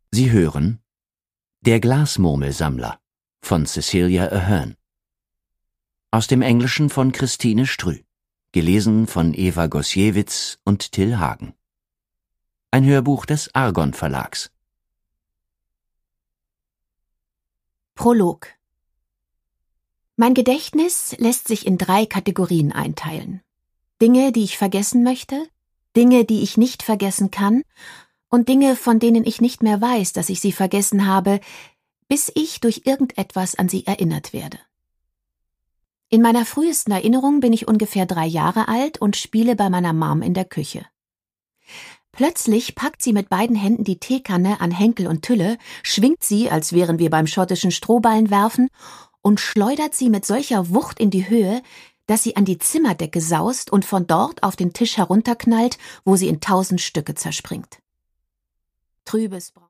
Sie hören Der Glasmurmelsammler von Cecelia Ahern. Aus dem Englischen von Christine Strüh. Gelesen von Eva Gosiewicz und Till Hagen. Ein Hörbuch des Argon Verlags. Prolog. Mein Gedächtnis lässt sich in 3 Kategorien einteilen. Dinge, die ich vergessen möchte, Dinge, die ich nicht vergessen kann und Dinge, von denen ich nicht mehr weiß, dass ich sie vergessen habe, bis ich durch irgendetwas an sie erinnert werde. In meiner frühesten Erinnerung bin ich ungefähr 3 Jahre alt und spiele bei meiner Mom in der Küche. Plötzlich packt sie mit beiden Händen die Teekanne an Henkel und Tülle, schwingt sie, als wären wir beim schottischen Strohballenwerfen, und schleudert sie mit solcher Wucht in die Höhe, dass sie an die Zimmerdecke saust und von dort auf den Tisch herunterknallt, wo sie in 1000 Stücke zerspringt. Trübes